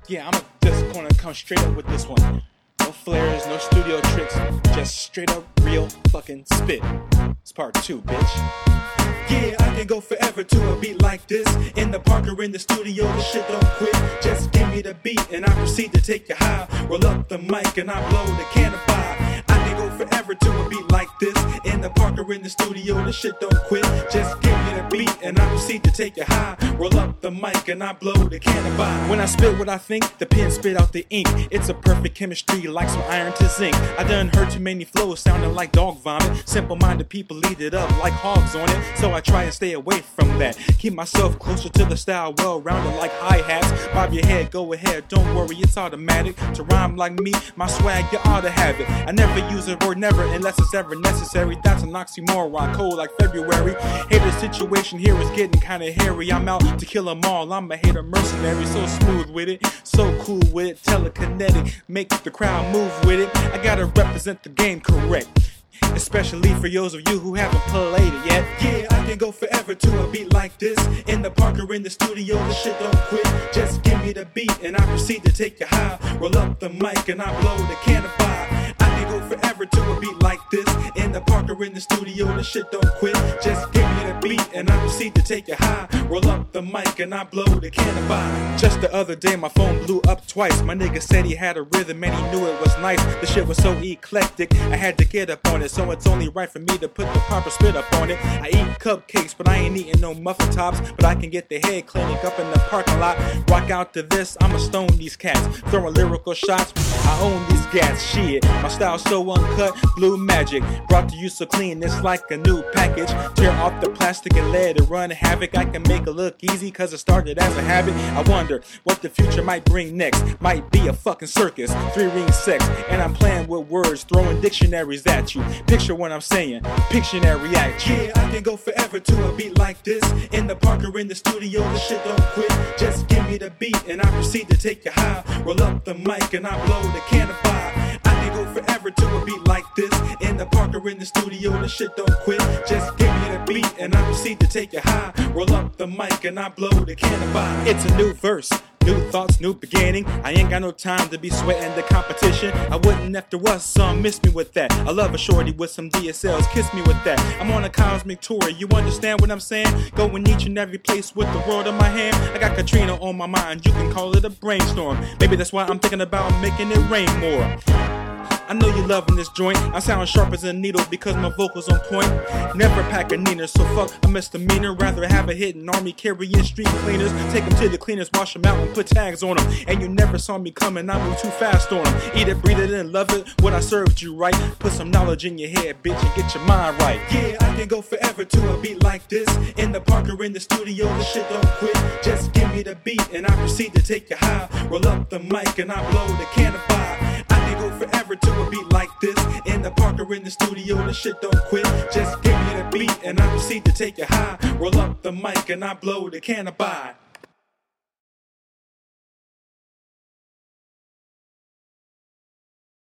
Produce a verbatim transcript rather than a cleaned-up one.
Yeah, I'm just gonna come straight up with this one. No flares, no studio tricks, just straight up real fucking spit. It's part two, bitch. Yeah, I can go forever to a beat like this. In the park or in the studio, the shit don't quit. Just give me the beat and I proceed to take you high. Roll up the mic and I blow the cannon by. I can go forever to a beat like this. In the park or in the studio, the shit don't quit. Just give me the beat and I proceed to take you high. Roll up the mic and I blow the cannon by. When I spit what I think, the pen spit out the ink. It's a perfect chemistry like some iron to zinc. I done heard too many flows sounding like dog vomit. Simple-minded people eat it up like hogs on it. So I try and stay away from that. Keep myself closer to the style, well-rounded like hi-hats. Bob your head, go ahead, don't worry, it's automatic. To rhyme like me, my swag, you ought to have it. I never use a word never unless it's ever necessary. That's an oxymoron, cold like February. Hey, the situation here is getting kinda hairy. I'm out to kill them all, I'm a hater mercenary. So smooth with it, so cool with it, telekinetic, make the crowd move with it. I gotta represent the game correct, especially for those of you who haven't played it yet. Yeah, I can go forever to a beat like this. In the park or in the studio, the shit don't quit. Just give me the beat and I proceed to take you high. Roll up the mic and I blow the cannon by. I can go forever to a beat like this. In the park or in the studio, the shit don't quit. Just give me the beat and I proceed to take you high. Roll up the mic and I blow the cannon by. Just the other day my phone blew up twice. My nigga said he had a rhythm and he knew it was nice. The shit was so eclectic, I had to get up on it. So it's only right for me to put the proper spit up on it. I eat cupcakes, but I ain't eating no muffin tops. But I can get the head clinic up in the parking lot. Rock out to this, I'ma stone these cats. Throwing lyrical shots, I own these gats. Shit, my style's so uncut, blue magic. Brought to you so clean, it's like a new package. Tear off the plastic and let it run havoc. I can make it look easy cause it started as a habit. I wonder what the future might bring next. Might be a fucking circus, three ring sex. And I'm playing with words, throwing dictionaries at you. Picture what I'm saying, Pictionary at you. Yeah, I can go forever to a beat like this. In the park or in the studio, the shit don't quit. Just give me the beat and I proceed to take you high. Roll up the mic and I blow the cannon by. I can go forever to a beat like this. In the park or in the studio, the shit don't quit. Just give me the beat and I proceed to take you high. Roll up the mic and I blow the cannon by. It's a new verse, new thoughts, new beginning. I ain't got no time to be sweating the competition. I wouldn't if there was some, miss me with that. I love a shorty with some D S Ls, kiss me with that. I'm on a cosmic tour, you understand what I'm saying? Going each and every place with the world in my hand. I got Katrina on my mind, you can call it a brainstorm. Maybe that's why I'm thinking about making it rain more. I know you loving this joint. I sound sharp as a needle because my vocals on point. Never pack a neener, so fuck a misdemeanor. Rather have a hidden army carrying street cleaners. Take them to the cleaners, wash them out and put tags on them. And you never saw me coming, I move too fast on them. Eat it, breathe it, and love it when I served you right. Put some knowledge in your head, bitch, and get your mind right. Yeah, I can go forever to a beat like this. In the park or in the studio, the shit don't quit. Just give me the beat and I proceed to take you high. Roll up the mic and I blow the cannon by. I can go forever to a beat like this. In the park or in the studio, the shit don't quit. Just give me the beat and I proceed to take you high. Roll up the mic and I blow the cannon by.